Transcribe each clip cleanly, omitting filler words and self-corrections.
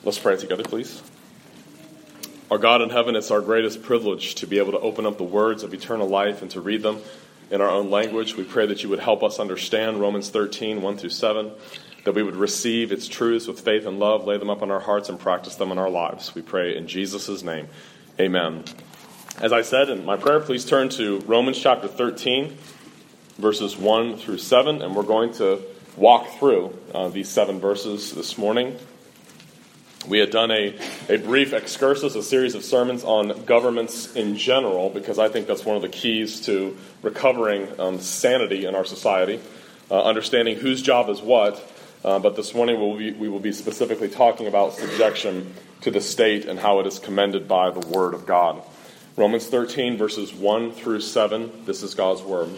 Let's pray together, please. Our God in heaven, it's our greatest privilege to be able to open up the words of eternal life and to read them in our own language. We pray that you would help us understand Romans 13, 1 through 7, that we would receive its truths with faith and love, lay them up in our hearts, and practice them in our lives. We pray in Jesus' name. Amen. As I said in my prayer, please turn to Romans chapter 13, verses 1 through 7, and we're going to walk through these 7 verses this morning. We had done a brief excursus, a series of sermons on governments in general, because I think that's one of the keys to recovering sanity in our society, understanding whose job is what. But this morning we will be specifically talking about subjection to the state and how it is commended by the Word of God. Romans 13, verses 1 through 7, this is God's Word.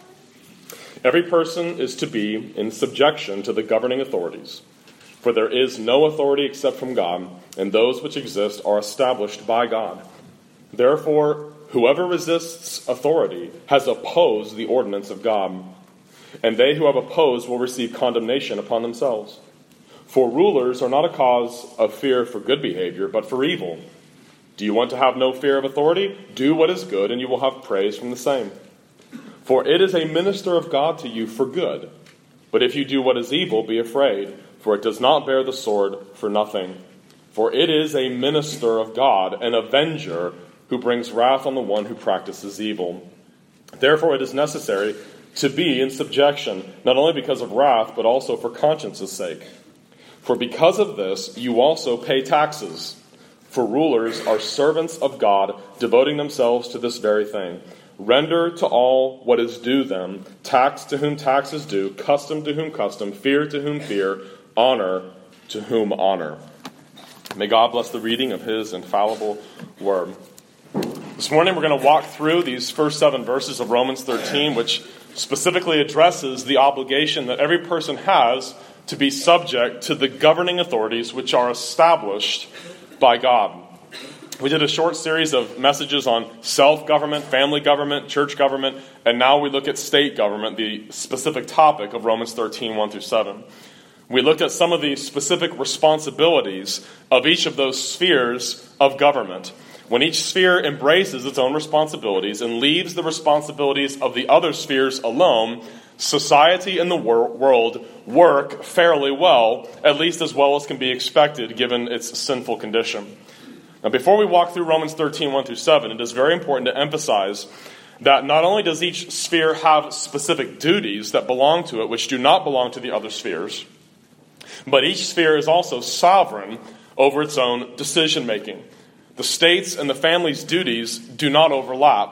Every person is to be in subjection to the governing authorities. For there is no authority except from God, and those which exist are established by God. Therefore, whoever resists authority has opposed the ordinance of God, and they who have opposed will receive condemnation upon themselves. For rulers are not a cause of fear for good behavior, but for evil. Do you want to have no fear of authority? Do what is good, and you will have praise from the same. For it is a minister of God to you for good. But if you do what is evil, be afraid. For it does not bear the sword for nothing. For it is a minister of God, an avenger, who brings wrath on the one who practices evil. Therefore it is necessary to be in subjection, not only because of wrath, but also for conscience's sake. For because of this you also pay taxes. For rulers are servants of God, devoting themselves to this very thing. Render to all what is due them, tax to whom tax is due, custom to whom custom, fear to whom fear, honor to whom honor. May God bless the reading of His infallible Word. This morning we're going to walk through these first 7 verses of Romans 13, which specifically addresses the obligation that every person has to be subject to the governing authorities which are established by God. We did a short series of messages on self-government, family government, church government, and now we look at state government, the specific topic of Romans 13, 1 through 7. We looked at some of the specific responsibilities of each of those spheres of government. When each sphere embraces its own responsibilities and leaves the responsibilities of the other spheres alone, society and the world work fairly well, at least as well as can be expected given its sinful condition. Now, before we walk through Romans 13, 1 through 7, it is very important to emphasize that not only does each sphere have specific duties that belong to it, which do not belong to the other spheres, but each sphere is also sovereign over its own decision-making. The state's and the family's duties do not overlap.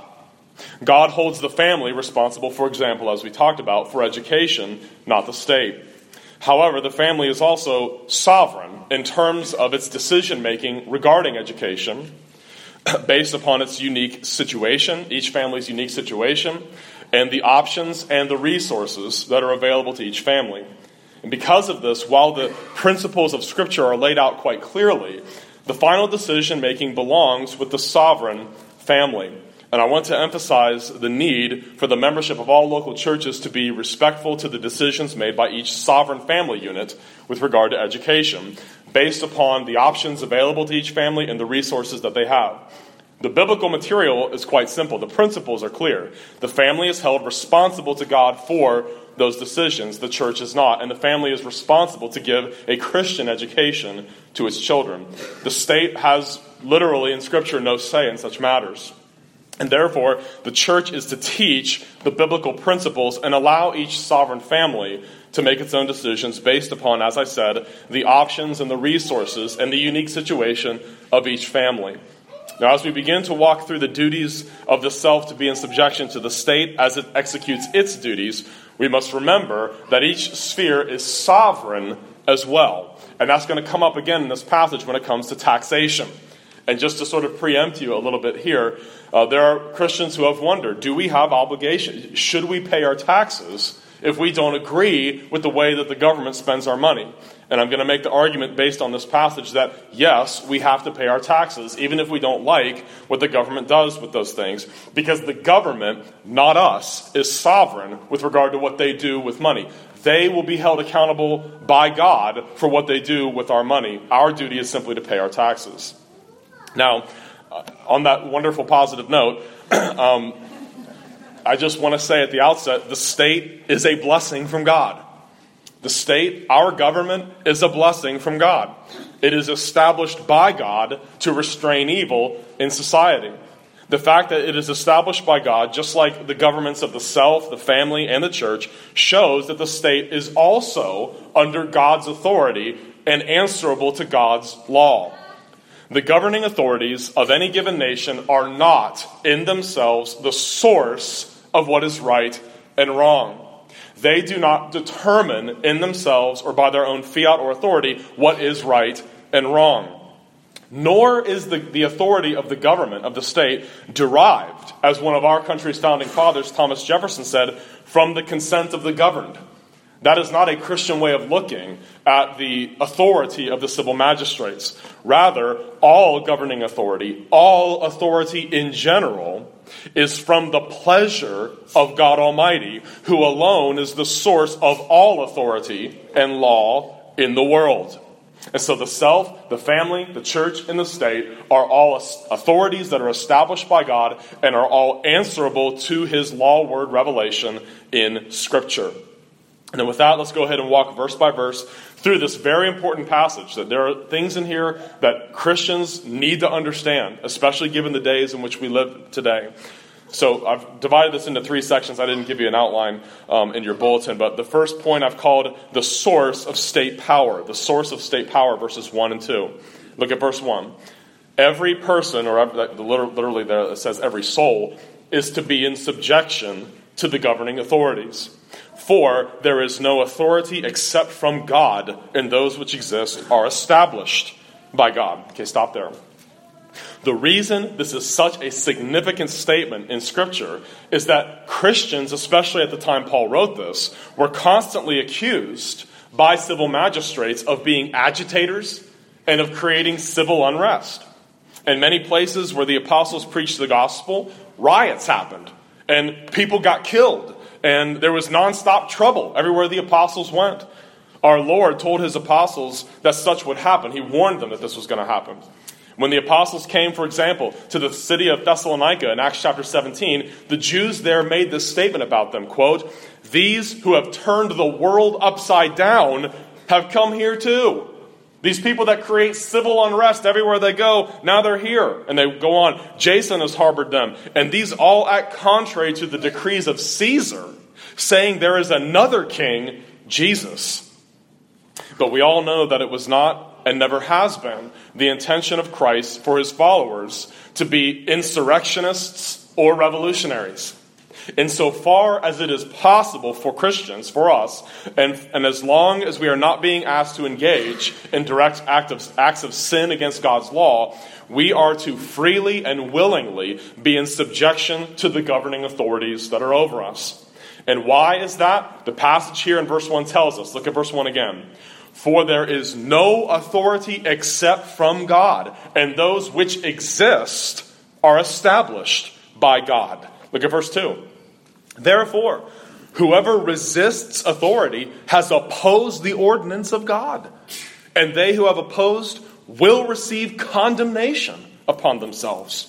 God holds the family responsible, for example, as we talked about, for education, not the state. However, the family is also sovereign in terms of its decision-making regarding education, based upon its unique situation, each family's unique situation, and the options and the resources that are available to each family. And because of this, while the principles of Scripture are laid out quite clearly, the final decision-making belongs with the sovereign family. And I want to emphasize the need for the membership of all local churches to be respectful to the decisions made by each sovereign family unit with regard to education, based upon the options available to each family and the resources that they have. The biblical material is quite simple. The principles are clear. The family is held responsible to God for those decisions. The church is not. And the family is responsible to give a Christian education to its children. The state has literally in Scripture no say in such matters. And therefore, the church is to teach the biblical principles and allow each sovereign family to make its own decisions based upon, as I said, the options and the resources and the unique situation of each family. Now, as we begin to walk through the duties of the self to be in subjection to the state as it executes its duties, we must remember that each sphere is sovereign as well. And that's going to come up again in this passage when it comes to taxation. And just to sort of preempt you a little bit here, there are Christians who have wondered, do we have obligations? Should we pay our taxes if we don't agree with the way that the government spends our money? And I'm going to make the argument based on this passage that, yes, we have to pay our taxes, even if we don't like what the government does with those things, because the government, not us, is sovereign with regard to what they do with money. they will be held accountable by God for what they do with our money. Our duty is simply to pay our taxes. Now, on that wonderful positive note, I just want to say at the outset, the state is a blessing from God. The state, our government, is a blessing from God. It is established by God to restrain evil in society. The fact that it is established by God, just like the governments of the self, the family, and the church, shows that the state is also under God's authority and answerable to God's law. The governing authorities of any given nation are not, in themselves, the source of what is right and wrong. They do not determine in themselves or by their own fiat or authority what is right and wrong. Nor is the authority of the government, of the state, derived, as one of our country's founding fathers, Thomas Jefferson, said, from the consent of the governed. That is not a Christian way of looking at the authority of the civil magistrates. Rather, all governing authority, all authority in general, is from the pleasure of God Almighty, who alone is the source of all authority and law in the world. And so the self, the family, the church, and the state are all authorities that are established by God and are all answerable to his law word revelation in Scripture. And then with that, let's go ahead and walk verse by verse through this very important passage. That there are things in here that Christians need to understand, especially given the days in which we live today. So I've divided this into 3 sections. I didn't give you an outline in your bulletin, but the first point I've called the source of state power. The source of state power, verses 1 and 2. Look at verse 1. Every person, or literally there it says every soul, is to be in subjection to the governing authorities. For there is no authority except from God, and those which exist are established by God. Okay, stop there. The reason this is such a significant statement in Scripture is that Christians, especially at the time Paul wrote this, were constantly accused by civil magistrates of being agitators and of creating civil unrest. In many places where the apostles preached the gospel, riots happened, and people got killed. And there was nonstop trouble everywhere the apostles went. Our Lord told his apostles that such would happen. He warned them that this was going to happen. When the apostles came, for example, to the city of Thessalonica in Acts chapter 17, the Jews there made this statement about them, quote, "These who have turned the world upside down have come here too." These people that create civil unrest everywhere they go, now they're here. And they go on, Jason has harbored them. And these all act contrary to the decrees of Caesar, saying there is another king, Jesus. But we all know that it was not and never has been the intention of Christ for his followers to be insurrectionists or revolutionaries. Insofar as it is possible for Christians, for us, and as long as we are not being asked to engage in direct acts of sin against God's law, we are to freely and willingly be in subjection to the governing authorities that are over us. And why is that? The passage here in verse 1 tells us. Look at verse 1 again. For there is no authority except from God, and those which exist are established by God. Look at verse 2. Therefore, whoever resists authority has opposed the ordinance of God, and they who have opposed will receive condemnation upon themselves.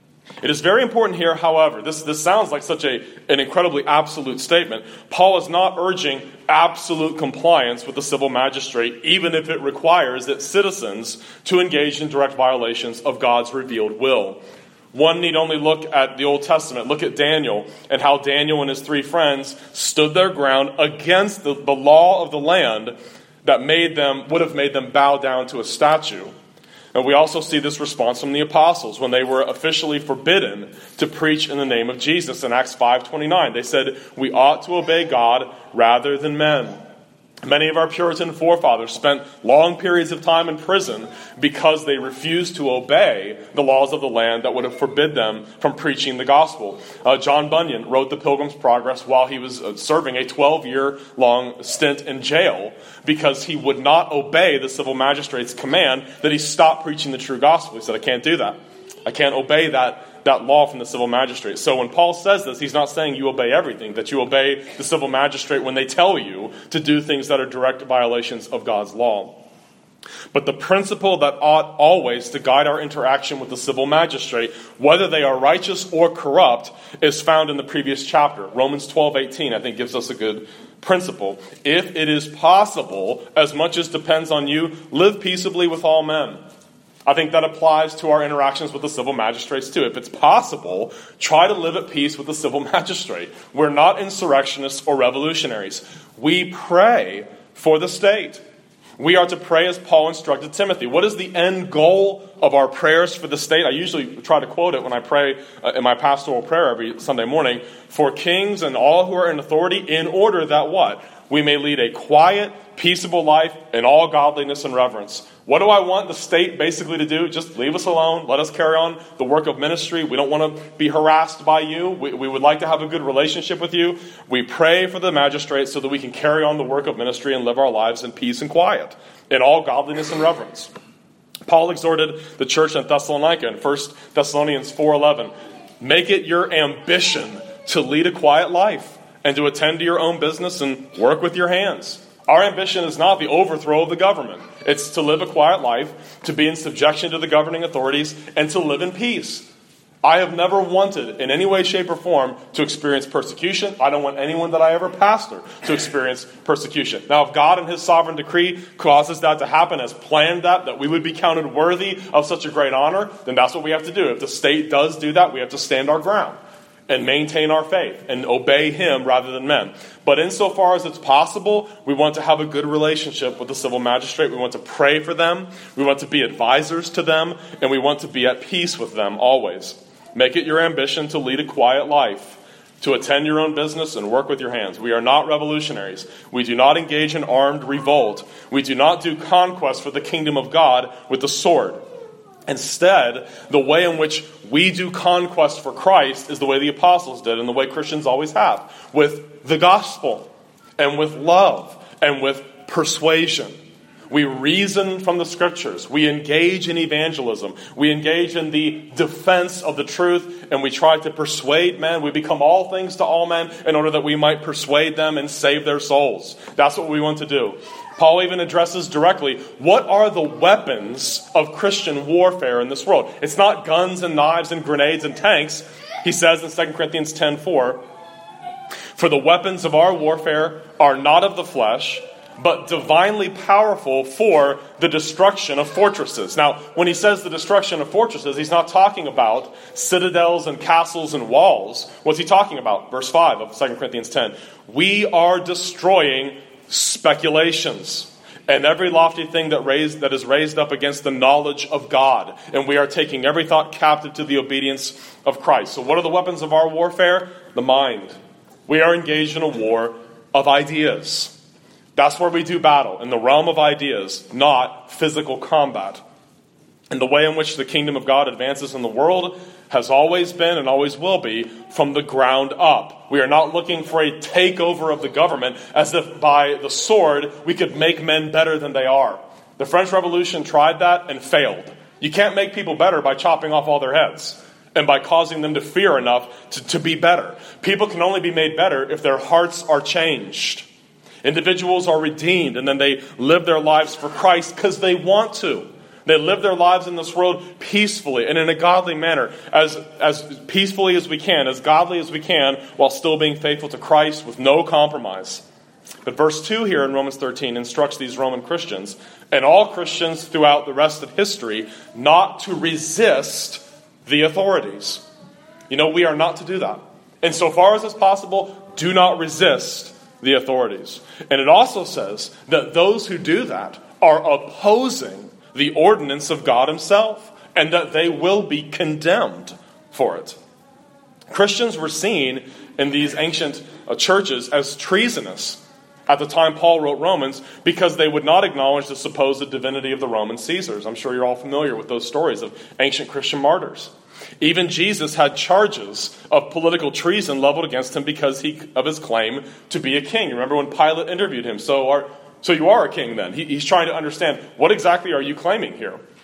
It is very important here, however, this sounds like such an incredibly absolute statement. Paul is not urging absolute compliance with the civil magistrate, even if it requires that citizens to engage in direct violations of God's revealed will. One need only look at the Old Testament. Look at Daniel and how Daniel and his 3 friends stood their ground against the law of the land that would have made them bow down to a statue. And we also see this response from the apostles when they were officially forbidden to preach in the name of Jesus. In Acts 5:29, they said, "We ought to obey God rather than men." Many of our Puritan forefathers spent long periods of time in prison because they refused to obey the laws of the land that would have forbid them from preaching the gospel. John Bunyan wrote The Pilgrim's Progress while he was serving a 12-year-long stint in jail because he would not obey the civil magistrate's command that he stop preaching the true gospel. He said, "I can't do that. I can't obey that that law from the civil magistrate. So when Paul says this, he's not saying you obey everything, that you obey the civil magistrate when they tell you to do things that are direct violations of God's law. But the principle that ought always to guide our interaction with the civil magistrate, whether they are righteous or corrupt, is found in the previous chapter. Romans 12:18, I think, gives us a good principle. If it is possible, as much as depends on you, live peaceably with all men. I think that applies to our interactions with the civil magistrates too. If it's possible, try to live at peace with the civil magistrate. We're not insurrectionists or revolutionaries. We pray for the state. We are to pray as Paul instructed Timothy. What is the end goal of our prayers for the state? I usually try to quote it when I pray in my pastoral prayer every Sunday morning. For kings and all who are in authority, in order that what? We may lead a quiet, peaceable life in all godliness and reverence. What do I want the state basically to do? Just leave us alone. Let us carry on the work of ministry. We don't want to be harassed by you. We would like to have a good relationship with you. We pray for the magistrates so that we can carry on the work of ministry and live our lives in peace and quiet, in all godliness and reverence. Paul exhorted the church in Thessalonica in 1 Thessalonians 4:11, make it your ambition to lead a quiet life and to attend to your own business and work with your hands. Our ambition is not the overthrow of the government. It's to live a quiet life, to be in subjection to the governing authorities, and to live in peace. I have never wanted, in any way, shape, or form, to experience persecution. I don't want anyone that I ever pastor to experience persecution. Now, if God in His sovereign decree causes that to happen, has planned that we would be counted worthy of such a great honor, then that's what we have to do. If the state does do that, we have to stand our ground and maintain our faith and obey Him rather than men. But insofar as it's possible, we want to have a good relationship with the civil magistrate. We want to pray for them. We want to be advisors to them. And we want to be at peace with them always. Make it your ambition to lead a quiet life, to attend your own business and work with your hands. We are not revolutionaries. We do not engage in armed revolt. We do not do conquest for the kingdom of God with the sword. Instead, the way in which we do conquest for Christ is the way the apostles did and the way Christians always have, with the gospel and with love and with persuasion. We reason from the scriptures. We engage in evangelism. We engage in the defense of the truth, and we try to persuade men. We become all things to all men in order that we might persuade them and save their souls. That's what we want to do. Paul even addresses directly, what are the weapons of Christian warfare in this world? It's not guns and knives and grenades and tanks. He says in 2 Corinthians 10:4, for the weapons of our warfare are not of the flesh, but divinely powerful for the destruction of fortresses. Now, when he says the destruction of fortresses, he's not talking about citadels and castles and walls. What's he talking about? Verse 5 of 2 Corinthians 10. We are destroying speculations and every lofty thing that is raised up against the knowledge of God. And we are taking every thought captive to the obedience of Christ. So what are the weapons of our warfare? The mind. We are engaged in a war of ideas. That's where we do battle, in the realm of ideas, not physical combat. And the way in which the kingdom of God advances in the world has always been and always will be from the ground up. We are not looking for a takeover of the government as if by the sword we could make men better than they are. The French Revolution tried that and failed. You can't make people better by chopping off all their heads and by causing them to fear enough to be better. People can only be made better if their hearts are changed. Individuals are redeemed and then they live their lives for Christ because they want to. They live their lives in this world peacefully and in a godly manner, as peacefully as we can, as godly as we can, while still being faithful to Christ with no compromise. But verse 2 here in Romans 13 instructs these Roman Christians, and all Christians throughout the rest of history, not to resist the authorities. You know, we are not to do that. Insofar as it's possible, do not resist the authorities. And it also says that those who do that are opposing the ordinance of God Himself, and that they will be condemned for it. Christians were seen in these ancient churches as treasonous at the time Paul wrote Romans because they would not acknowledge the supposed divinity of the Roman Caesars. I'm sure you're all familiar with those stories of ancient Christian martyrs. Even Jesus had charges of political treason leveled against him because of his claim to be a king. Remember when Pilate interviewed him? So you are a king then. He's trying to understand, what exactly are you claiming here?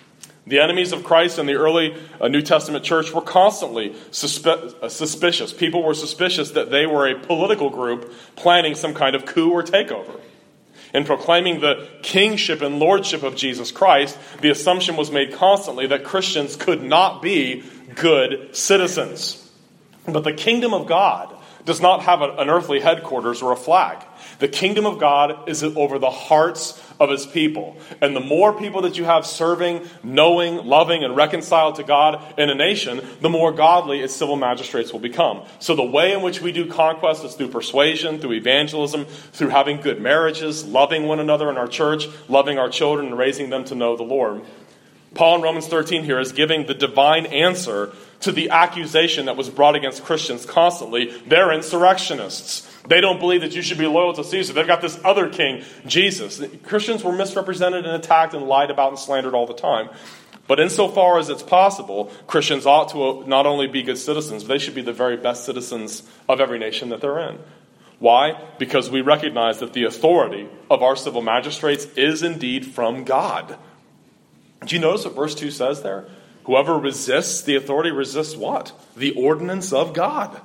The enemies of Christ in the early New Testament church were constantly suspicious. People were suspicious that they were a political group planning some kind of coup or takeover. In proclaiming the kingship and lordship of Jesus Christ, the assumption was made constantly that Christians could not be good citizens. But the kingdom of God does not have an earthly headquarters or a flag. The kingdom of God is over the hearts of his people. And the more people that you have serving, knowing, loving, and reconciled to God in a nation, the more godly its civil magistrates will become. So the way in which we do conquest is through persuasion, through evangelism, through having good marriages, loving one another in our church, loving our children, and raising them to know the Lord. Paul in Romans 13 here is giving the divine answer to the accusation that was brought against Christians constantly. They're insurrectionists. They don't believe that you should be loyal to Caesar. They've got this other king, Jesus. Christians were misrepresented and attacked and lied about and slandered all the time. But insofar as it's possible, Christians ought to not only be good citizens, but they should be the very best citizens of every nation that they're in. Why? Because we recognize that the authority of our civil magistrates is indeed from God. Do you notice what verse 2 says there? Whoever resists the authority resists what? The ordinance of God.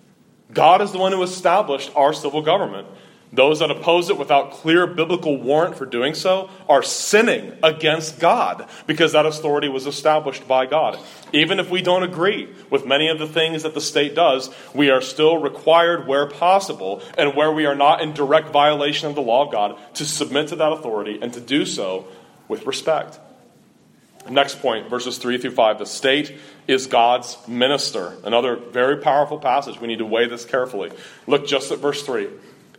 God is the one who established our civil government. Those that oppose it without clear biblical warrant for doing so are sinning against God because that authority was established by God. Even if we don't agree with many of the things that the state does, we are still required where possible and where we are not in direct violation of the law of God to submit to that authority and to do so with respect. Next point, verses 3 through 5. The state is God's minister. Another very powerful passage. We need to weigh this carefully. Look just at verse 3.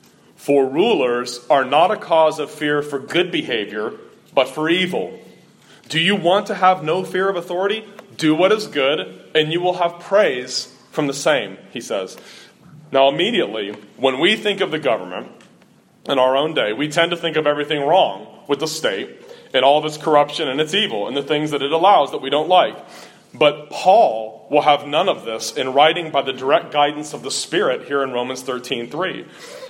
For rulers are not a cause of fear for good behavior, but for evil. Do you want to have no fear of authority? Do what is good, and you will have praise from the same, he says. Now immediately, when we think of the government in our own day, we tend to think of everything wrong with the state and all of its corruption and its evil and the things that it allows that we don't like. But Paul will have none of this in writing by the direct guidance of the Spirit here in Romans 13:3.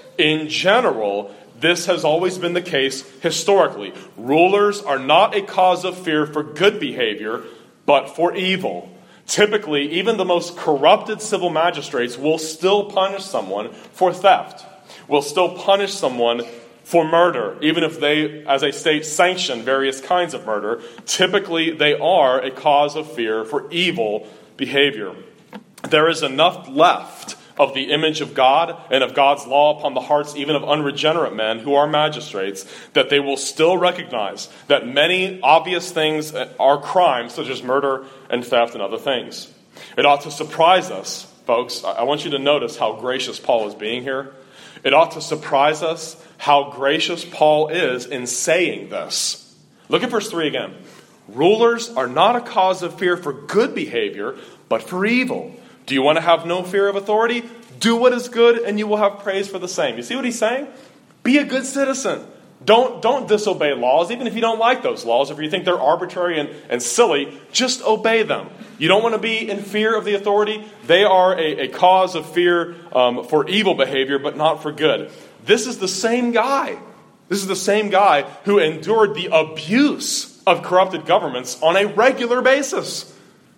In general, this has always been the case historically. Rulers are not a cause of fear for good behavior, but for evil. Typically, even the most corrupted civil magistrates will still punish someone for theft, will still punish someone for murder, even if they, as a state, sanction various kinds of murder. Typically, they are a cause of fear for evil behavior. There is enough left of the image of God and of God's law upon the hearts even of unregenerate men who are magistrates, that they will still recognize that many obvious things are crimes, such as murder and theft and other things. It ought to surprise us, folks. I want you to notice how gracious Paul is being here. It ought to surprise us how gracious Paul is in saying this. Look at verse 3 again. Rulers are not a cause of fear for good behavior, but for evil. Do you want to have no fear of authority? Do what is good, and you will have praise for the same. You see what he's saying? Be a good citizen. Don't disobey laws, even if you don't like those laws. If you think they're arbitrary and silly, just obey them. You don't want to be in fear of the authority. They are a cause of fear for evil behavior, but not for good. This is the same guy. This is the same guy who endured the abuse of corrupted governments on a regular basis.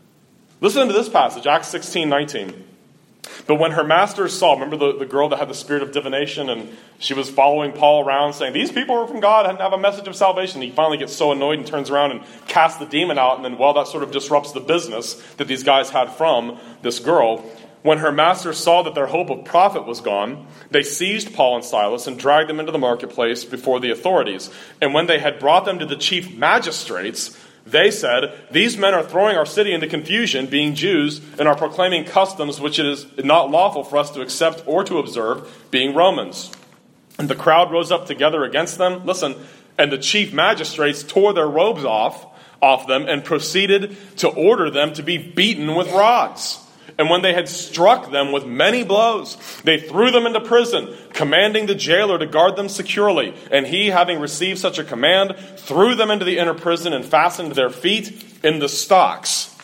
Listen to this passage, Acts 16:19. But when her masters saw, remember the girl that had the spirit of divination, and she was following Paul around saying, these people are from God and have a message of salvation. He finally gets so annoyed and turns around and casts the demon out, and then, well, that sort of disrupts the business that these guys had from this girl. When her masters saw that their hope of profit was gone, they seized Paul and Silas and dragged them into the marketplace before the authorities. And when they had brought them to the chief magistrates, they said, these men are throwing our city into confusion, being Jews, and are proclaiming customs which it is not lawful for us to accept or to observe, being Romans. And the crowd rose up together against them. Listen, and the chief magistrates tore their robes off them and proceeded to order them to be beaten with rods. And when they had struck them with many blows, they threw them into prison, commanding the jailer to guard them securely. And he, having received such a command, threw them into the inner prison and fastened their feet in the stocks.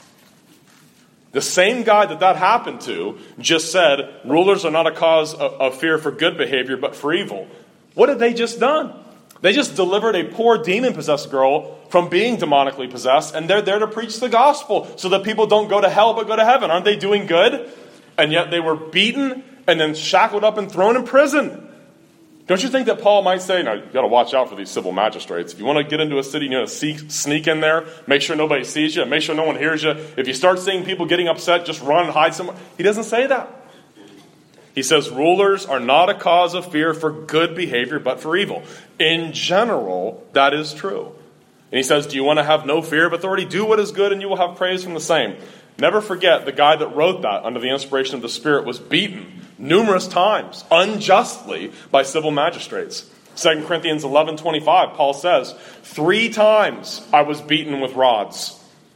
The same guy that happened to just said, rulers are not a cause of fear for good behavior, but for evil. What had they just done? They just delivered a poor demon-possessed girl from being demonically possessed, and they're there to preach the gospel so that people don't go to hell but go to heaven. Aren't they doing good? And yet they were beaten and then shackled up and thrown in prison. Don't you think that Paul might say, now you've got to watch out for these civil magistrates. If you want to get into a city, you know, sneak in there, make sure nobody sees you, make sure no one hears you. If you start seeing people getting upset, just run and hide somewhere. He doesn't say that. He says rulers are not a cause of fear for good behavior, but for evil. In general, that is true. And he says, do you want to have no fear of authority? Do what is good and you will have praise from the same. Never forget, the guy that wrote that under the inspiration of the Spirit was beaten numerous times, unjustly, by civil magistrates. 2 Corinthians 11:25, Paul says, 3 times I was beaten with rods.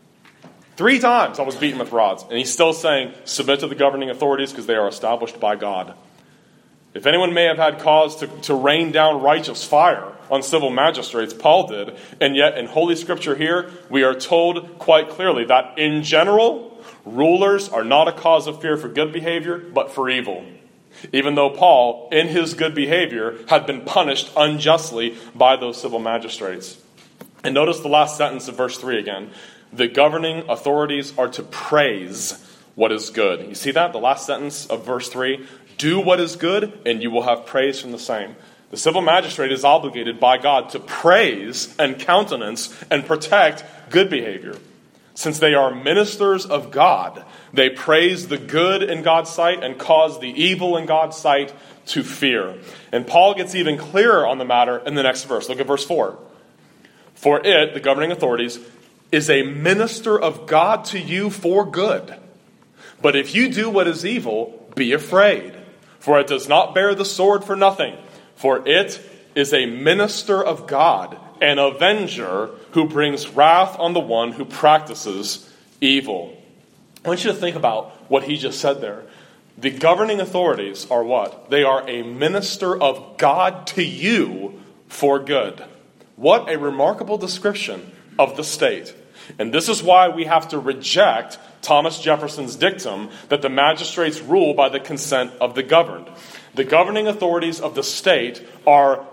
3 times I was beaten with rods. And he's still saying, submit to the governing authorities because they are established by God. If anyone may have had cause to rain down righteous fire on civil magistrates, Paul did. And yet in Holy Scripture here, we are told quite clearly that in general, rulers are not a cause of fear for good behavior, but for evil. Even though Paul, in his good behavior, had been punished unjustly by those civil magistrates. And notice the last sentence of verse 3 again. The governing authorities are to praise what is good. You see that? The last sentence of verse 3. Do what is good, and you will have praise from the same. The civil magistrate is obligated by God to praise and countenance and protect good behavior. Since they are ministers of God, they praise the good in God's sight and cause the evil in God's sight to fear. And Paul gets even clearer on the matter in the next verse. Look at verse 4. For it, the governing authorities, is a minister of God to you for good. But if you do what is evil, be afraid. For it does not bear the sword for nothing. For it is a minister of God, an avenger who brings wrath on the one who practices evil. I want you to think about what he just said there. The governing authorities are what? They are a minister of God to you for good. What a remarkable description of the state. And this is why we have to reject Thomas Jefferson's dictum that the magistrates rule by the consent of the governed. The governing authorities of the state are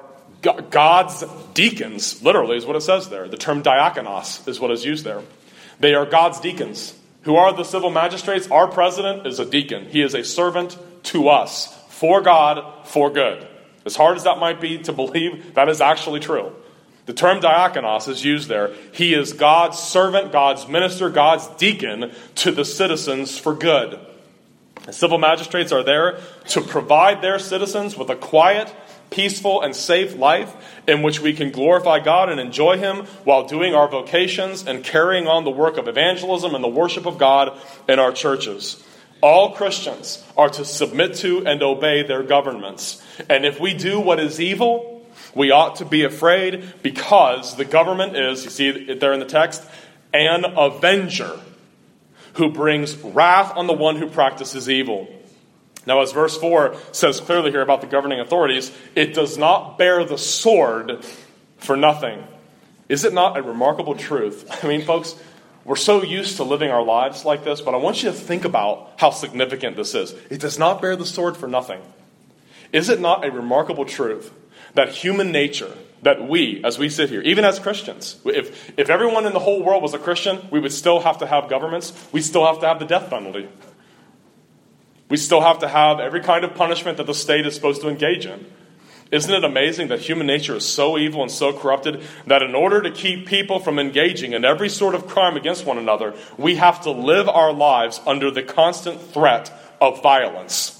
God's deacons, literally is what it says there. The term diakonos is what is used there. They are God's deacons. Who are the civil magistrates? Our president is a deacon. He is a servant to us, for God, for good. As hard as that might be to believe, that is actually true. The term diakonos is used there. He is God's servant, God's minister, God's deacon to the citizens for good. The civil magistrates are there to provide their citizens with a quiet, peaceful, and safe life in which we can glorify God and enjoy Him while doing our vocations and carrying on the work of evangelism and the worship of God in our churches. All Christians are to submit to and obey their governments. And if we do what is evil, we ought to be afraid because the government is, you see it there in the text, an avenger who brings wrath on the one who practices evil. Now, as verse 4 says clearly here about the governing authorities, it does not bear the sword for nothing. Is it not a remarkable truth? I mean, folks, we're so used to living our lives like this, but I want you to think about how significant this is. It does not bear the sword for nothing. Is it not a remarkable truth that human nature, that we, as we sit here, even as Christians, if everyone in the whole world was a Christian, we would still have to have governments. We still have to have the death penalty. We still have to have every kind of punishment that the state is supposed to engage in. Isn't it amazing that human nature is so evil and so corrupted that in order to keep people from engaging in every sort of crime against one another, we have to live our lives under the constant threat of violence?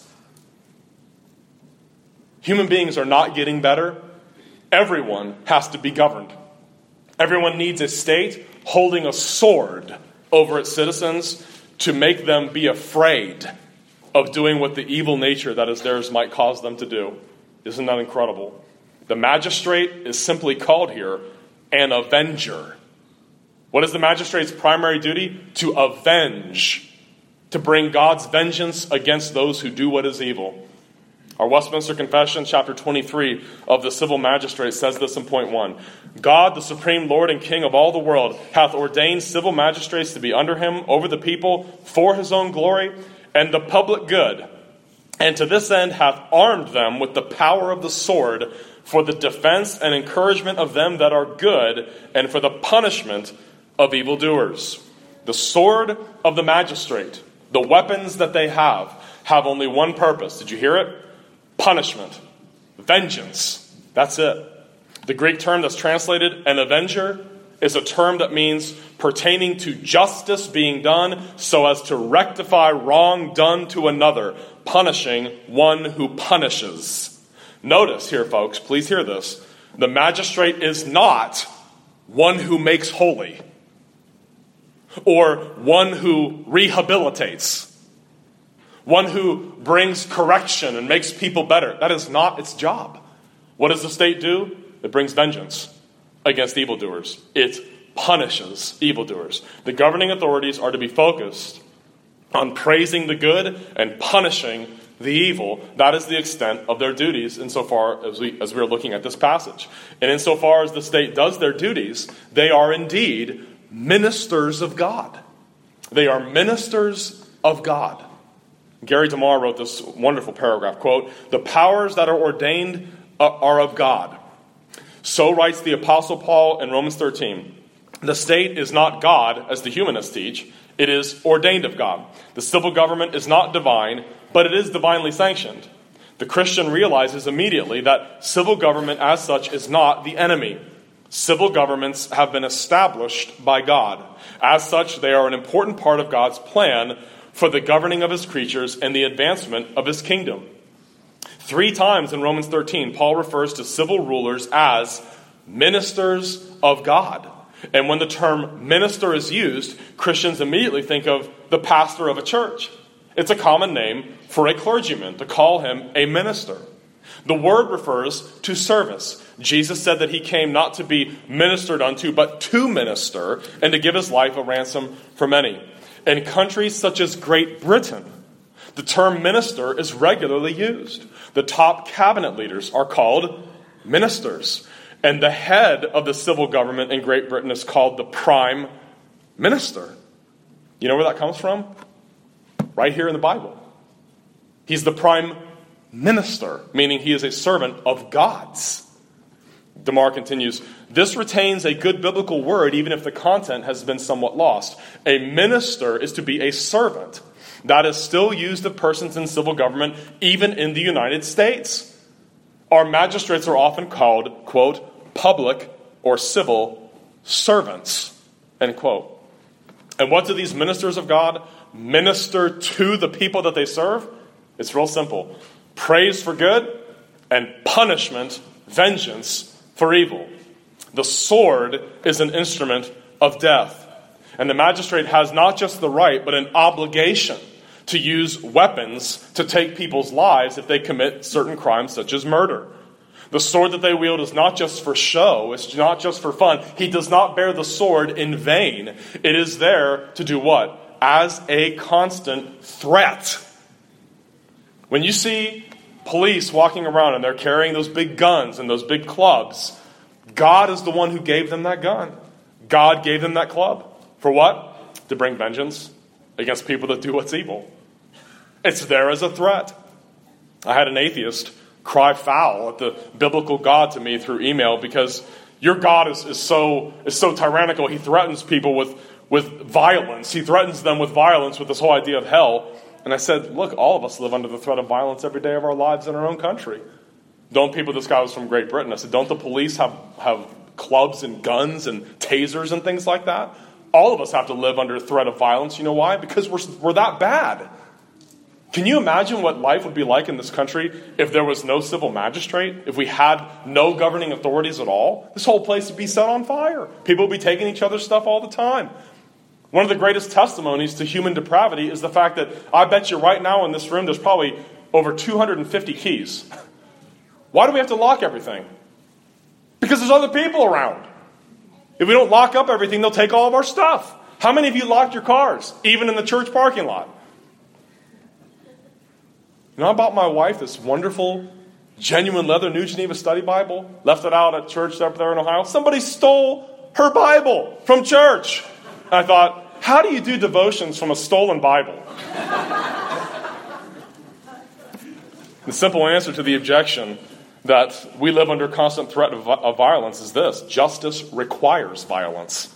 Human beings are not getting better. Everyone has to be governed. Everyone needs a state holding a sword over its citizens to make them be afraid of doing what the evil nature that is theirs might cause them to do. Isn't that incredible? The magistrate is simply called here an avenger. What is the magistrate's primary duty? To avenge, to bring God's vengeance against those who do what is evil. Our Westminster Confession, chapter 23 of the civil magistrate says this in point 1. God, the supreme Lord and King of all the world, hath ordained civil magistrates to be under him over the people for his own glory and the public good, and to this end hath armed them with the power of the sword for the defense and encouragement of them that are good, and for the punishment of evildoers. The sword of the magistrate, the weapons that they have only one purpose. Did you hear it? Punishment. Vengeance. That's it. The Greek term that's translated an avenger is a term that means pertaining to justice being done so as to rectify wrong done to another, punishing one who punishes. Notice here, folks, please hear this. The magistrate is not one who makes holy or one who rehabilitates, one who brings correction and makes people better. That is not its job. What does the state do? It brings vengeance against evildoers. It punishes evildoers. The governing authorities are to be focused on praising the good and punishing the evil. That is the extent of their duties insofar as we are looking at this passage. And insofar as the state does their duties, they are indeed ministers of God. They are ministers of God. Gary DeMar wrote this wonderful paragraph, quote, "The powers that are ordained are of God." So writes the Apostle Paul in Romans 13. The state is not God, as the humanists teach. It is ordained of God. The civil government is not divine, but it is divinely sanctioned. The Christian realizes immediately that civil government as such is not the enemy. Civil governments have been established by God. As such, they are an important part of God's plan for the governing of his creatures and the advancement of his kingdom. 3 times in Romans 13, Paul refers to civil rulers as ministers of God. And when the term minister is used, Christians immediately think of the pastor of a church. It's a common name for a clergyman, to call him a minister. The word refers to service. Jesus said that he came not to be ministered unto, but to minister, and to give his life a ransom for many. In countries such as Great Britain, the term minister is regularly used. The top cabinet leaders are called ministers. And the head of the civil government in Great Britain is called the Prime Minister. You know where that comes from? Right here in the Bible. He's the Prime Minister, meaning he is a servant of God's. DeMar continues, this retains a good biblical word even if the content has been somewhat lost. A minister is to be a servant. That is still used of persons in civil government, even in the United States. Our magistrates are often called, quote, public or civil servants, end quote. And what do these ministers of God minister to the people that they serve? It's real simple. Praise for good and punishment, vengeance for evil. The sword is an instrument of death. And the magistrate has not just the right, but an obligation to use weapons to take people's lives if they commit certain crimes such as murder. The sword that they wield is not just for show, it's not just for fun. He does not bear the sword in vain. It is there to do what? As a constant threat. When you see police walking around and they're carrying those big guns and those big clubs, God is the one who gave them that gun. God gave them that club. For what? To bring vengeance against people that do what's evil. It's there as a threat. I had an atheist cry foul at the biblical God to me through email because your God is so tyrannical. He threatens people with violence. He threatens them with violence with this whole idea of hell. And I said, look, all of us live under the threat of violence every day of our lives in our own country. Don't people, this guy was from Great Britain. I said, don't the police have clubs and guns and tasers and things like that? All of us have to live under threat of violence. You know why? Because we're that bad. Can you imagine what life would be like in this country if there was no civil magistrate? If we had no governing authorities at all? This whole place would be set on fire. People would be taking each other's stuff all the time. One of the greatest testimonies to human depravity is the fact that I bet you right now in this room there's probably over 250 keys. Why do we have to lock everything? Because there's other people around. If we don't lock up everything, they'll take all of our stuff. How many of you locked your cars, even in the church parking lot? You know, I bought my wife this wonderful, genuine leather New Geneva Study Bible, left it out at church up there in Ohio. Somebody stole her Bible from church. And I thought, how do you do devotions from a stolen Bible? The simple answer to the objection that we live under constant threat of violence is this: justice requires violence.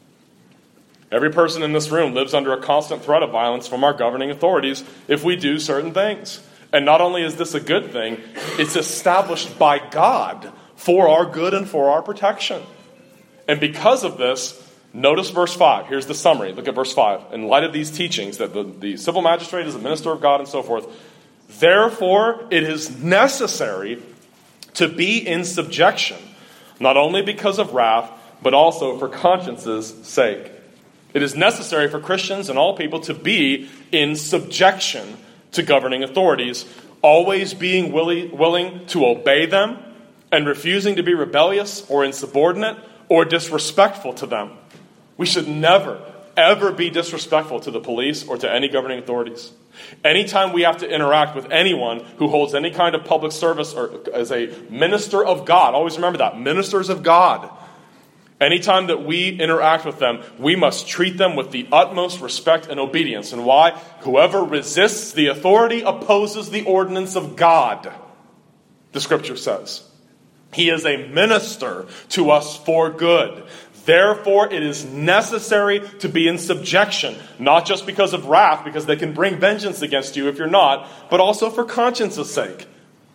Every person in this room lives under a constant threat of violence from our governing authorities if we do certain things. And not only is this a good thing, it's established by God for our good and for our protection. And because of this, notice verse 5. Here's the summary. Look at verse 5. In light of these teachings, that the civil magistrate is a minister of God and so forth, therefore it is necessary to be in subjection, not only because of wrath, but also for conscience's sake. It is necessary for Christians and all people to be in subjection to governing authorities, always being willing to obey them and refusing to be rebellious or insubordinate or disrespectful to them. We should never, ever be disrespectful to the police or to any governing authorities. Anytime we have to interact with anyone who holds any kind of public service or as a minister of God, always remember that, ministers of God. Anytime that we interact with them, we must treat them with the utmost respect and obedience. And why? Whoever resists the authority opposes the ordinance of God, the scripture says. He is a minister to us for good. Therefore, it is necessary to be in subjection, not just because of wrath, because they can bring vengeance against you if you're not, but also for conscience's sake.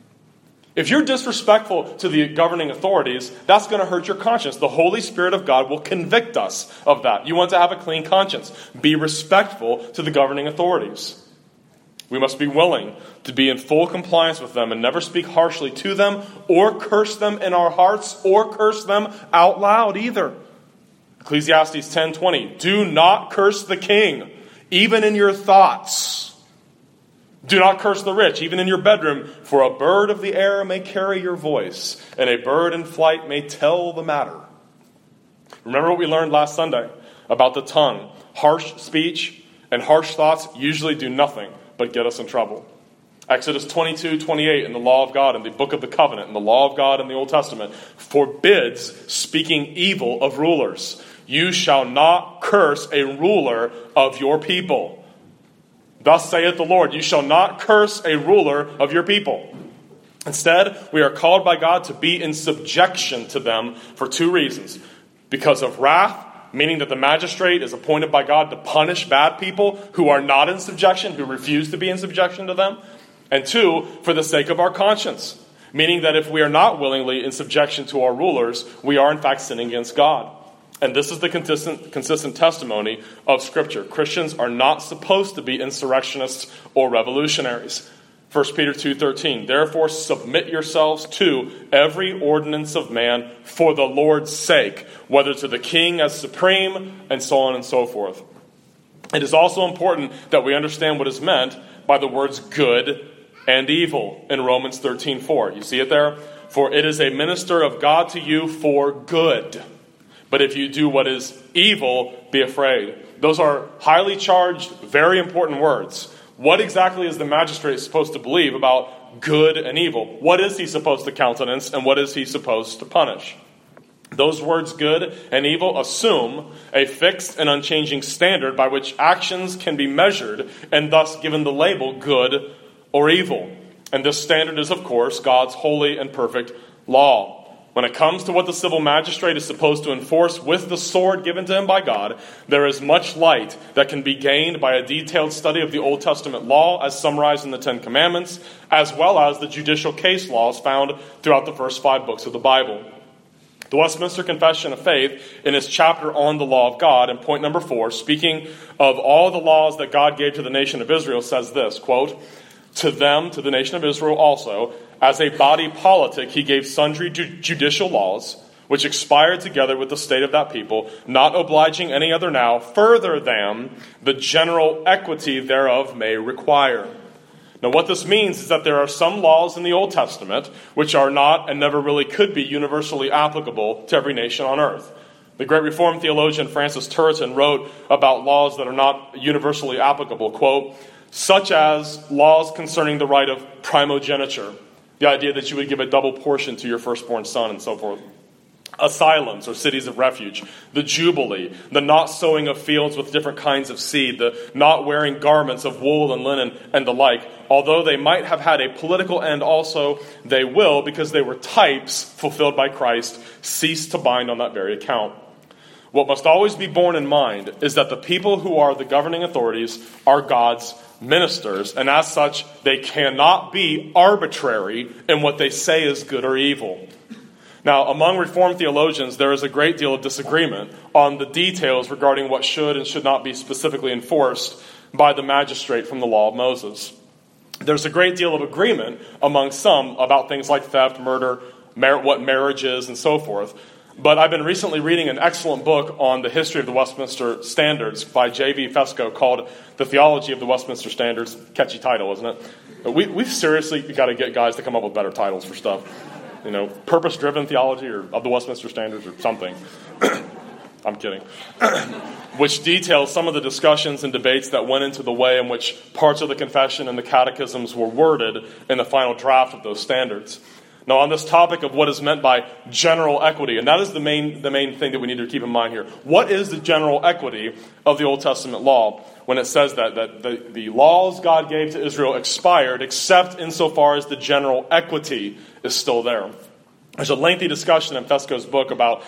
If you're disrespectful to the governing authorities, that's going to hurt your conscience. The Holy Spirit of God will convict us of that. You want to have a clean conscience. Be respectful to the governing authorities. We must be willing to be in full compliance with them and never speak harshly to them or curse them in our hearts or curse them out loud either. Ecclesiastes 10:20, do not curse the king, even in your thoughts. Do not curse the rich, even in your bedroom, for a bird of the air may carry your voice, and a bird in flight may tell the matter. Remember what we learned last Sunday about the tongue. Harsh speech and harsh thoughts usually do nothing but get us in trouble. Exodus 22:28 in the law of God, in the book of the covenant, in the law of God in the Old Testament, forbids speaking evil of rulers. You shall not curse a ruler of your people. Thus saith the Lord, you shall not curse a ruler of your people. Instead, we are called by God to be in subjection to them for two reasons. Because of wrath, meaning that the magistrate is appointed by God to punish bad people who are not in subjection, who refuse to be in subjection to them. And two, for the sake of our conscience, meaning that if we are not willingly in subjection to our rulers, we are in fact sinning against God. And this is the consistent testimony of Scripture. Christians are not supposed to be insurrectionists or revolutionaries. 1 Peter 2:13, therefore submit yourselves to every ordinance of man for the Lord's sake, whether to the king as supreme, and so on and so forth. It is also important that we understand what is meant by the words good and evil in Romans 13:4. You see it there? For it is a minister of God to you for good. But if you do what is evil, be afraid. Those are highly charged, very important words. What exactly is the magistrate supposed to believe about good and evil? What is he supposed to countenance and what is he supposed to punish? Those words good and evil assume a fixed and unchanging standard by which actions can be measured and thus given the label good or evil. And this standard is, of course, God's holy and perfect law. When it comes to what the civil magistrate is supposed to enforce with the sword given to him by God, there is much light that can be gained by a detailed study of the Old Testament law as summarized in the Ten Commandments, as well as the judicial case laws found throughout the first 5 books of the Bible. The Westminster Confession of Faith, in its chapter on the law of God, in point number 4, speaking of all the laws that God gave to the nation of Israel, says this, quote, to them, to the nation of Israel also, as a body politic, he gave sundry judicial laws, which expired together with the state of that people, not obliging any other now, further than the general equity thereof may require. Now what this means is that there are some laws in the Old Testament which are not and never really could be universally applicable to every nation on earth. The great Reformed theologian Francis Turretin wrote about laws that are not universally applicable, quote, such as laws concerning the right of primogeniture, the idea that you would give a double portion to your firstborn son and so forth. asylums or cities of refuge, the Jubilee, the not sowing of fields with different kinds of seed, the not wearing garments of wool and linen, and the like. Although they might have had a political end also, they will, because they were types fulfilled by Christ, cease to bind on that very account. What must always be borne in mind is that the people who are the governing authorities are God's ministers, and as such, they cannot be arbitrary in what they say is good or evil. Now, among Reformed theologians, there is a great deal of disagreement on the details regarding what should and should not be specifically enforced by the magistrate from the law of Moses. There's a great deal of agreement among some about things like theft, murder, what marriage is, and so forth. But I've been recently reading an excellent book on the history of the Westminster Standards by J.V. Fesko called The Theology of the Westminster Standards. Catchy title, isn't it? We've seriously got to get guys to come up with better titles for stuff. Purpose-driven theology or of the Westminster Standards or something. I'm kidding. Which details some of the discussions and debates that went into the way in which parts of the confession and the catechisms were worded in the final draft of those standards. Now, on this topic of what is meant by general equity, and that is the main thing that we need to keep in mind here. What is the general equity of the Old Testament law when it says that the laws God gave to Israel expired except insofar as the general equity is still there? There's a lengthy discussion in Fesko's book about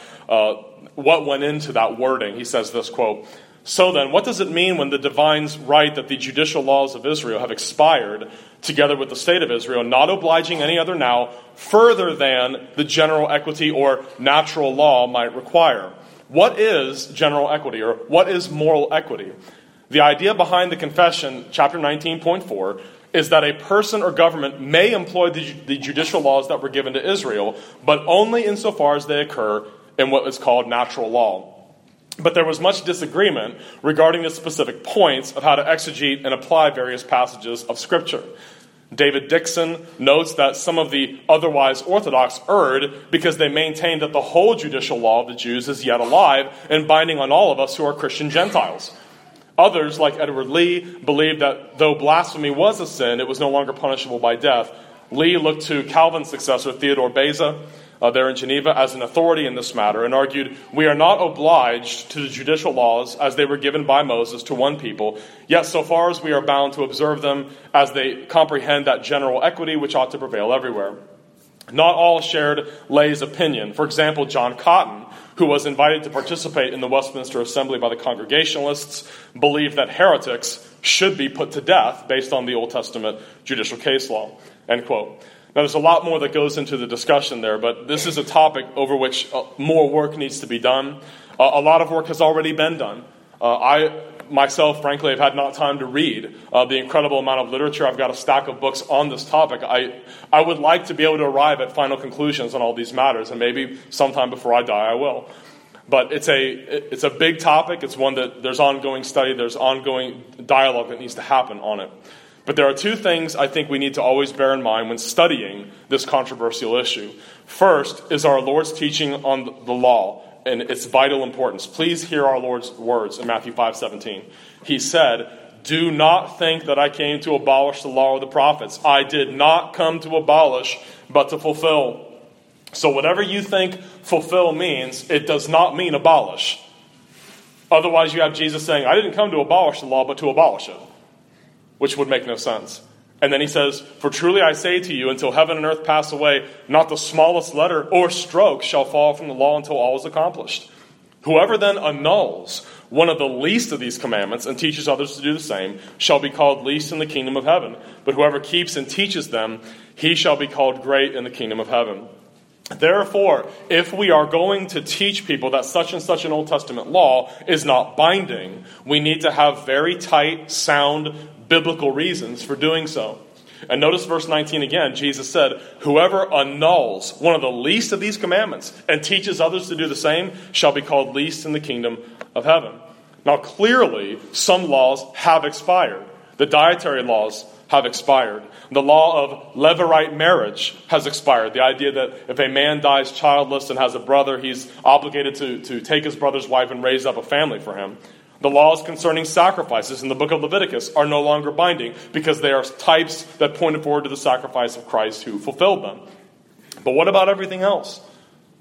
what went into that wording. He says this, quote, "So then, what does it mean when the divines write that the judicial laws of Israel have expired together with the state of Israel, not obliging any other now, further than the general equity or natural law might require?" What is general equity, or what is moral equity? The idea behind the confession, chapter 19.4, is that a person or government may employ the judicial laws that were given to Israel, but only insofar as they occur in what is called natural law. But there was much disagreement regarding the specific points of how to exegete and apply various passages of Scripture. David Dixon notes that some of the otherwise orthodox erred because they maintained that the whole judicial law of the Jews is yet alive and binding on all of us who are Christian Gentiles. Others, like Edward Lee, believed that though blasphemy was a sin, it was no longer punishable by death. Lee looked to Calvin's successor, Theodore Beza, there in Geneva, as an authority in this matter, and argued, "We are not obliged to the judicial laws as they were given by Moses to one people, yet so far as we are bound to observe them as they comprehend that general equity which ought to prevail everywhere." Not all shared Lay's opinion. For example, John Cotton, who was invited to participate in the Westminster Assembly by the Congregationalists, believed that heretics should be put to death based on the Old Testament judicial case law. End quote. Now, there's a lot more that goes into the discussion there, but this is a topic over which more work needs to be done. A lot of work has already been done. I myself, frankly, have had not time to read the incredible amount of literature. I've got a stack of books on this topic. I would like to be able to arrive at final conclusions on all these matters, and maybe sometime before I die I will. But it's a big topic. It's one that there's ongoing study, there's ongoing dialogue that needs to happen on it. But there are two things I think we need to always bear in mind when studying this controversial issue. First is our Lord's teaching on the law and its vital importance. Please hear our Lord's words in Matthew 5:17. He said, "Do not think that I came to abolish the law or the prophets. I did not come to abolish, but to fulfill." So whatever you think fulfill means, it does not mean abolish. Otherwise you have Jesus saying, "I didn't come to abolish the law, but to abolish it," which would make no sense. And then he says, "For truly I say to you, until heaven and earth pass away, not the smallest letter or stroke shall fall from the law until all is accomplished. Whoever then annuls one of the least of these commandments and teaches others to do the same shall be called least in the kingdom of heaven. But whoever keeps and teaches them, he shall be called great in the kingdom of heaven." Therefore, if we are going to teach people that such and such an Old Testament law is not binding, we need to have very tight, sound, biblical reasons for doing so. And notice verse 19 again. Jesus said, "Whoever annuls one of the least of these commandments and teaches others to do the same shall be called least in the kingdom of heaven." Now clearly, some laws have expired. The dietary laws have expired. The law of levirate marriage has expired. The idea that if a man dies childless and has a brother, he's obligated to take his brother's wife and raise up a family for him. The laws concerning sacrifices in the book of Leviticus are no longer binding because they are types that pointed forward to the sacrifice of Christ who fulfilled them. But what about everything else?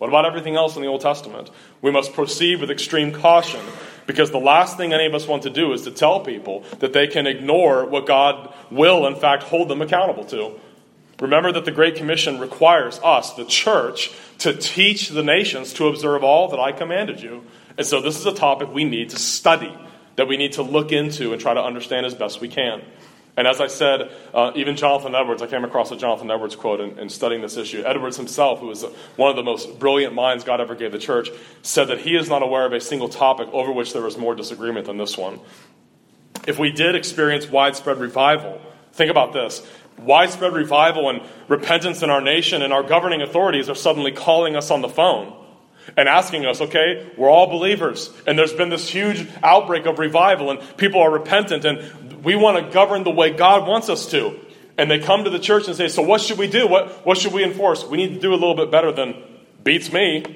What about everything else in the Old Testament? We must proceed with extreme caution, because the last thing any of us want to do is to tell people that they can ignore what God will, in fact, hold them accountable to. Remember that the Great Commission requires us, the church, to teach the nations to observe all that I commanded you. And so this is a topic we need to study, that we need to look into and try to understand as best we can. And as I said, even Jonathan Edwards, I came across a Jonathan Edwards quote in studying this issue. Edwards himself, who was one of the most brilliant minds God ever gave the church, said that he is not aware of a single topic over which there was more disagreement than this one. If we did experience widespread revival, think about this. Widespread revival and repentance in our nation, and our governing authorities are suddenly calling us on the phone and asking us, okay, we're all believers, and there's been this huge outbreak of revival, and people are repentant, and we want to govern the way God wants us to. And they come to the church and say, so what should we do? What should we enforce? We need to do a little bit better than beats me.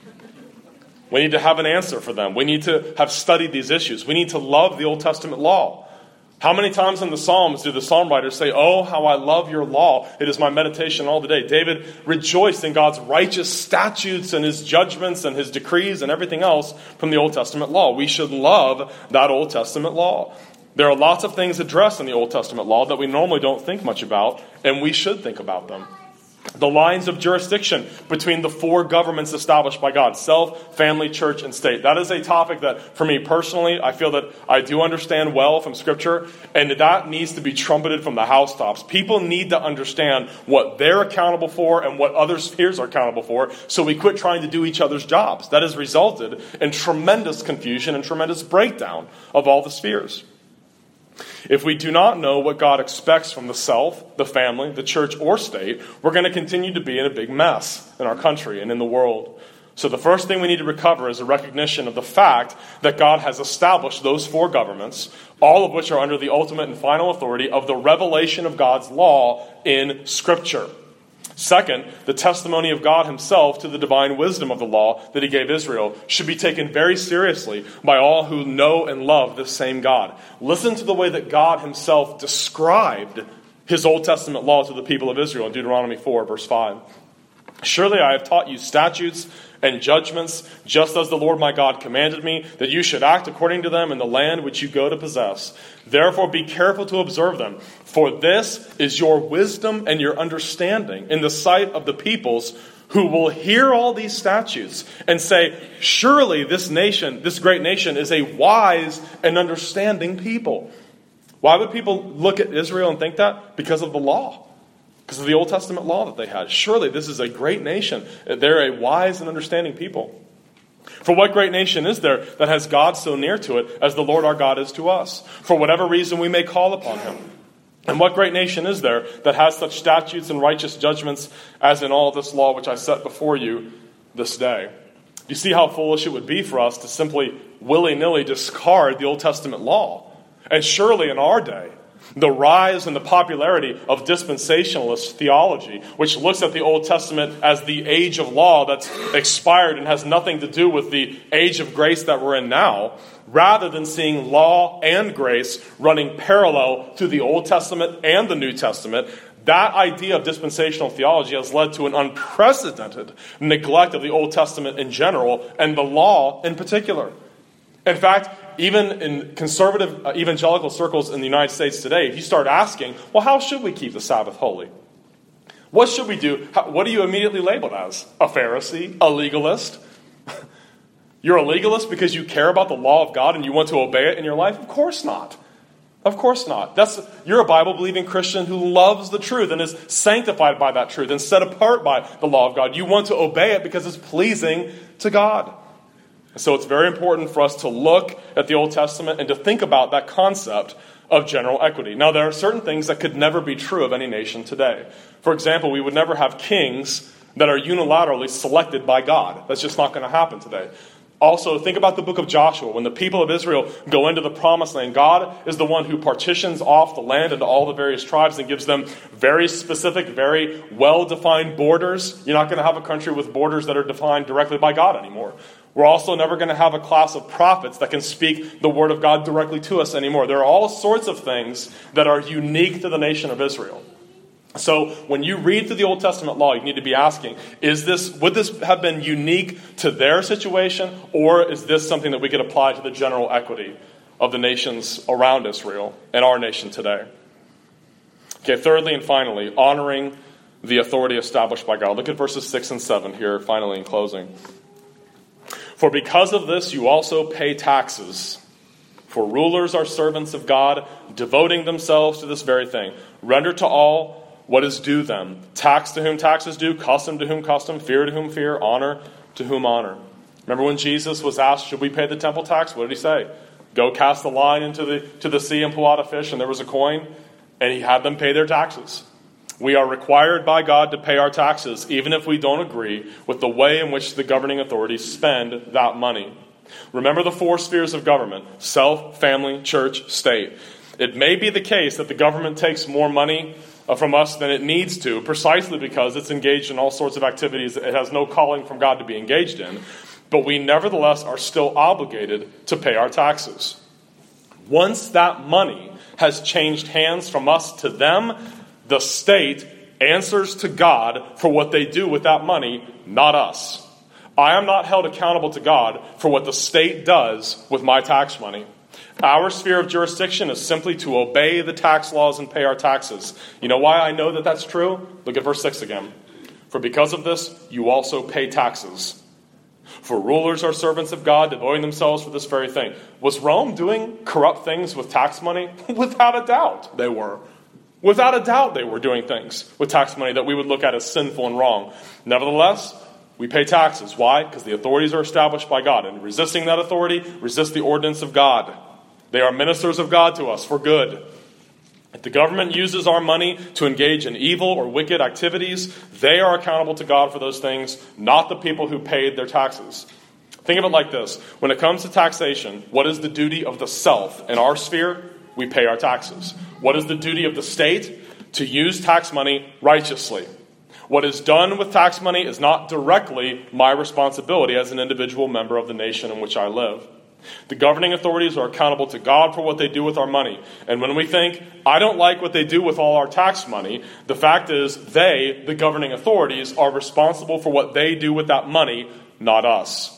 We need to have an answer for them. We need to have studied these issues. We need to love the Old Testament law. How many times in the Psalms do the psalm writers say, oh, how I love your law. It is my meditation all the day. David rejoiced in God's righteous statutes and his judgments and his decrees and everything else from the Old Testament law. We should love that Old Testament law. There are lots of things addressed in the Old Testament law that we normally don't think much about, and we should think about them. The lines of jurisdiction between the four governments established by God: self, family, church, and state. That is a topic that, for me personally, I feel that I do understand well from Scripture, and that needs to be trumpeted from the housetops. People need to understand what they're accountable for and what other spheres are accountable for, so we quit trying to do each other's jobs. That has resulted in tremendous confusion and tremendous breakdown of all the spheres. If we do not know what God expects from the self, the family, the church, or state, we're going to continue to be in a big mess in our country and in the world. So the first thing we need to recover is a recognition of the fact that God has established those four governments, all of which are under the ultimate and final authority of the revelation of God's law in Scripture. Second, the testimony of God himself to the divine wisdom of the law that he gave Israel should be taken very seriously by all who know and love this same God. Listen to the way that God himself described his Old Testament law to the people of Israel in Deuteronomy 4, verse 5. Surely I have taught you statutes and judgments, just as the Lord my God commanded me, that you should act according to them in the land which you go to possess. Therefore be careful to observe them, for this is your wisdom and your understanding in the sight of the peoples who will hear all these statutes and say, surely this nation, this great nation, is a wise and understanding people. Why would people look at Israel and think that? Because of the law. Because of the Old Testament law that they had. Surely this is a great nation. They're a wise and understanding people. For what great nation is there that has God so near to it as the Lord our God is to us? For whatever reason we may call upon him. And what great nation is there that has such statutes and righteous judgments as in all this law which I set before you this day? You see how foolish it would be for us to simply willy-nilly discard the Old Testament law. And surely in our day, the rise and the popularity of dispensationalist theology, which looks at the Old Testament as the age of law that's expired and has nothing to do with the age of grace that we're in now, rather than seeing law and grace running parallel to the Old Testament and the New Testament, that idea of dispensational theology has led to an unprecedented neglect of the Old Testament in general and the law in particular. In fact, even in conservative evangelical circles in the United States today, if you start asking, well, how should we keep the Sabbath holy? What should we do? What are you immediately labeled as? A Pharisee? A legalist? You're a legalist because you care about the law of God and you want to obey it in your life? Of course not. Of course not. You're a Bible-believing Christian who loves the truth and is sanctified by that truth and set apart by the law of God. You want to obey it because it's pleasing to God. So it's very important for us to look at the Old Testament and to think about that concept of general equity. Now, there are certain things that could never be true of any nation today. For example, we would never have kings that are unilaterally selected by God. That's just not going to happen today. Also, think about the book of Joshua. When the people of Israel go into the promised land, God is the one who partitions off the land into all the various tribes and gives them very specific, very well-defined borders. You're not going to have a country with borders that are defined directly by God anymore. We're also never going to have a class of prophets that can speak the word of God directly to us anymore. There are all sorts of things that are unique to the nation of Israel. So when you read through the Old Testament law, you need to be asking, would this have been unique to their situation, or is this something that we could apply to the general equity of the nations around Israel and our nation today? Okay, thirdly and finally, honoring the authority established by God. Look at verses 6 and 7 here, finally in closing. For because of this you also pay taxes. For rulers are servants of God, devoting themselves to this very thing. Render to all what is due them. Tax to whom tax is due, custom to whom custom, fear to whom fear, honor to whom honor. Remember when Jesus was asked, should we pay the temple tax? What did he say? Go cast the line into the sea and pull out a fish, and there was a coin, and he had them pay their taxes. We are required by God to pay our taxes, even if we don't agree with the way in which the governing authorities spend that money. Remember the 4 spheres of government: self, family, church, state. It may be the case that the government takes more money from us than it needs to, precisely because it's engaged in all sorts of activities it has no calling from God to be engaged in, but we nevertheless are still obligated to pay our taxes. Once that money has changed hands from us to them, the state answers to God for what they do with that money, not us. I am not held accountable to God for what the state does with my tax money. Our sphere of jurisdiction is simply to obey the tax laws and pay our taxes. You know why I know that that's true? Look at verse 6 again. For because of this, you also pay taxes. For rulers are servants of God, devoting themselves for this very thing. Was Rome doing corrupt things with tax money? Without a doubt, they were. Without a doubt, they were doing things with tax money that we would look at as sinful and wrong. Nevertheless, we pay taxes. Why? Because the authorities are established by God. And resisting that authority, resist the ordinance of God. They are ministers of God to us for good. If the government uses our money to engage in evil or wicked activities, they are accountable to God for those things, not the people who paid their taxes. Think of it like this. When it comes to taxation, what is the duty of the self? In our sphere, we pay our taxes. What is the duty of the state? To use tax money righteously. What is done with tax money is not directly my responsibility as an individual member of the nation in which I live. The governing authorities are accountable to God for what they do with our money. And when we think, I don't like what they do with all our tax money, the fact is they, the governing authorities, are responsible for what they do with that money, not us.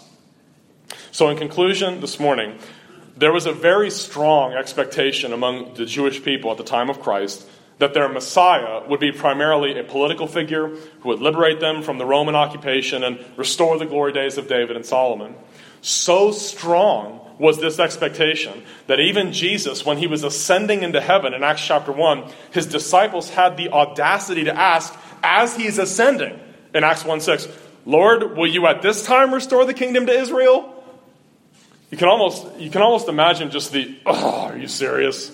So in conclusion this morning, there was a very strong expectation among the Jewish people at the time of Christ that their Messiah would be primarily a political figure who would liberate them from the Roman occupation and restore the glory days of David and Solomon. So strong was this expectation that even Jesus, when he was ascending into heaven in Acts chapter 1, his disciples had the audacity to ask, as he's ascending in Acts 1:6, Lord, will you at this time restore the kingdom to Israel? You can almost imagine just are you serious?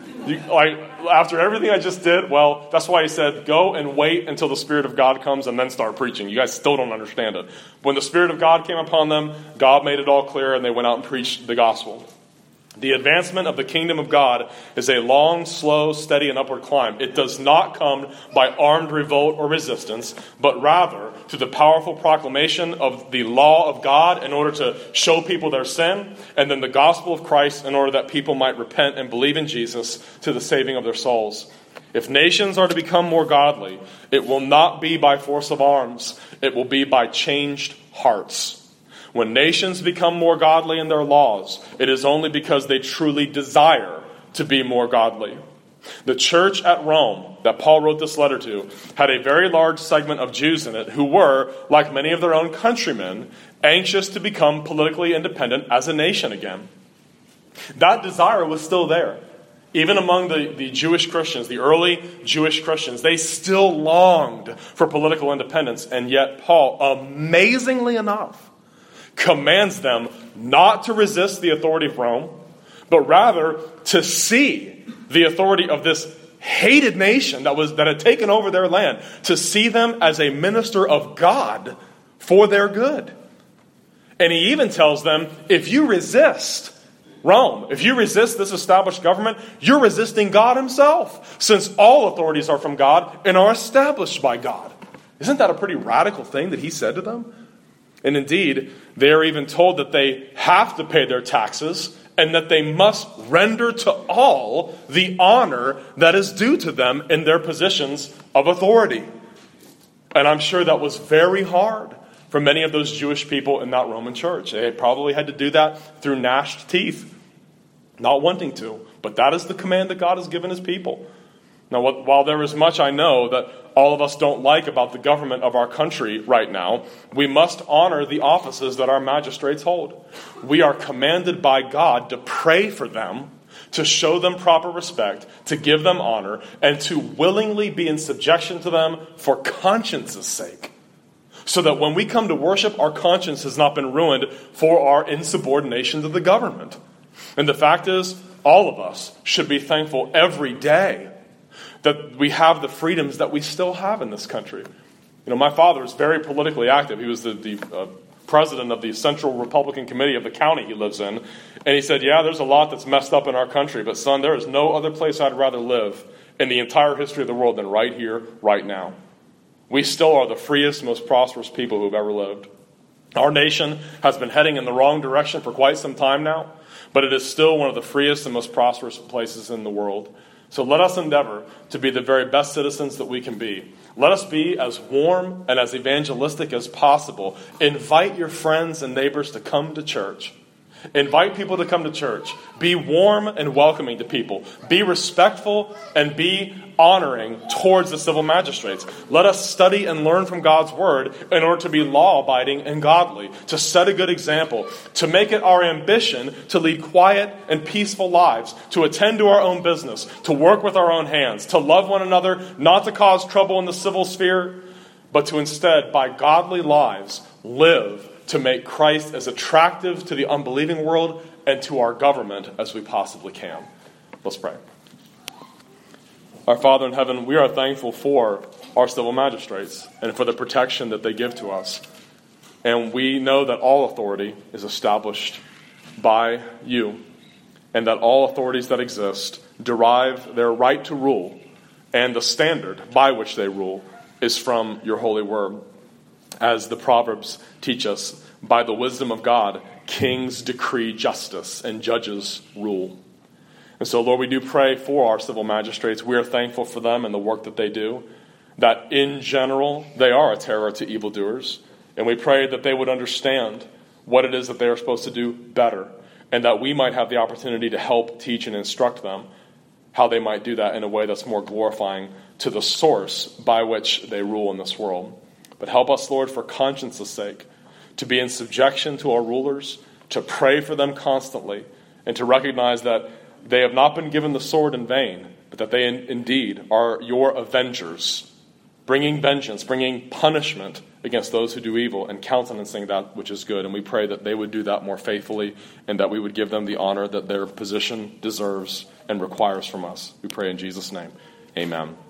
After everything I just did, well, that's why he said, go and wait until the Spirit of God comes and then start preaching. You guys still don't understand it. When the Spirit of God came upon them, God made it all clear and they went out and preached the gospel. The advancement of the kingdom of God is a long, slow, steady, and upward climb. It does not come by armed revolt or resistance, but rather through the powerful proclamation of the law of God in order to show people their sin, and then the gospel of Christ in order that people might repent and believe in Jesus to the saving of their souls. If nations are to become more godly, it will not be by force of arms. It will be by changed hearts. When nations become more godly in their laws, it is only because they truly desire to be more godly. The church at Rome that Paul wrote this letter to had a very large segment of Jews in it who were, like many of their own countrymen, anxious to become politically independent as a nation again. That desire was still there. Even among the Jewish Christians, the early Jewish Christians, they still longed for political independence. And yet Paul, amazingly enough, commands them not to resist the authority of Rome, but rather to see the authority of this hated nation that had taken over their land, to see them as a minister of God for their good. And he even tells them, if you resist Rome, if you resist this established government, you're resisting God himself, since all authorities are from God and are established by God. Isn't that a pretty radical thing that he said to them? And indeed, they are even told that they have to pay their taxes and that they must render to all the honor that is due to them in their positions of authority. And I'm sure that was very hard for many of those Jewish people in that Roman church. They probably had to do that through gnashed teeth, not wanting to. But that is the command that God has given his people. Now, while there is much I know that all of us don't like about the government of our country right now, we must honor the offices that our magistrates hold. We are commanded by God to pray for them, to show them proper respect, to give them honor, and to willingly be in subjection to them for conscience's sake. So that when we come to worship, our conscience has not been ruined for our insubordination to the government. And the fact is, all of us should be thankful every day that we have the freedoms that we still have in this country. You know, my father is very politically active. He was the president of the Central Republican Committee of the county he lives in. And he said, yeah, there's a lot that's messed up in our country, but son, there is no other place I'd rather live in the entire history of the world than right here, right now. We still are the freest, most prosperous people who've ever lived. Our nation has been heading in the wrong direction for quite some time now, but it is still one of the freest and most prosperous places in the world. So let us endeavor to be the very best citizens that we can be. Let us be as warm and as evangelistic as possible. Invite your friends and neighbors to come to church. Invite people to come to church. Be warm and welcoming to people. Be respectful and be honoring towards the civil magistrates. Let us study and learn from God's word in order to be law-abiding and godly, to set a good example, to make it our ambition to lead quiet and peaceful lives, to attend to our own business, to work with our own hands, to love one another, not to cause trouble in the civil sphere, but to instead, by godly lives, live to make Christ as attractive to the unbelieving world and to our government as we possibly can. Let's pray. Our Father in heaven, we are thankful for our civil magistrates and for the protection that they give to us. And we know that all authority is established by you, and that all authorities that exist derive their right to rule, and the standard by which they rule is from your holy word. As the Proverbs teach us, by the wisdom of God, kings decree justice and judges rule. And so, Lord, we do pray for our civil magistrates. We are thankful for them and the work that they do, that in general, they are a terror to evildoers. And we pray that they would understand what it is that they are supposed to do better, and that we might have the opportunity to help, teach, and instruct them how they might do that in a way that's more glorifying to the source by which they rule in this world. But help us, Lord, for conscience's sake, to be in subjection to our rulers, to pray for them constantly, and to recognize that they have not been given the sword in vain, but that they indeed are your avengers, bringing vengeance, bringing punishment against those who do evil, and countenancing that which is good. And we pray that they would do that more faithfully, and that we would give them the honor that their position deserves and requires from us. We pray in Jesus' name. Amen.